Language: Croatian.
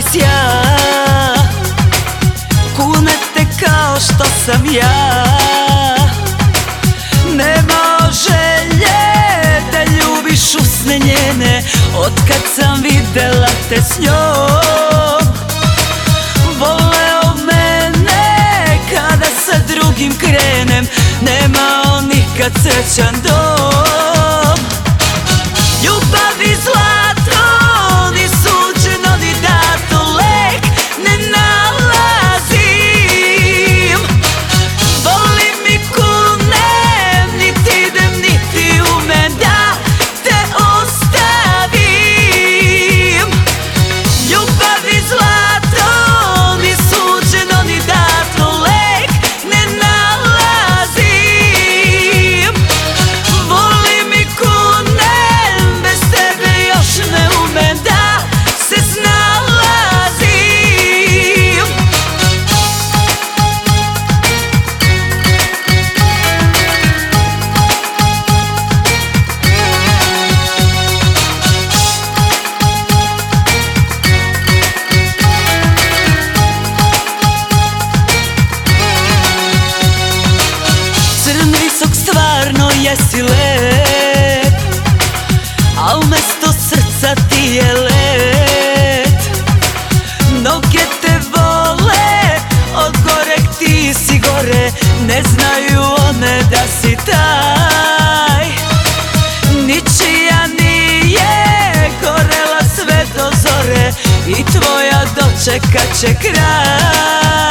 sja, kunete kao što sam ja. Nema želje da ljubiš usne njene otkad sam videla te s njom. Voleo mene kada sa drugim krenem, nemao nikad srećan dom. Ljubav i zlato ni suđeno ni dato, lek ne nalazim. Volim i kunem, niti idem niti umem da te ostavim. Ljubav i zlato ni suđeno ni dato, lek ne nalazim. Volim i kunem, bez tebe još ne umem da se snalazim. Crn visok stvarno jesi lep, a umesto srca ti je led. Noge te vole, od goreg ti si gore, ne znaju one da si taj. Ničija nije gorela sve do zore i tvoja dočekat će kraj.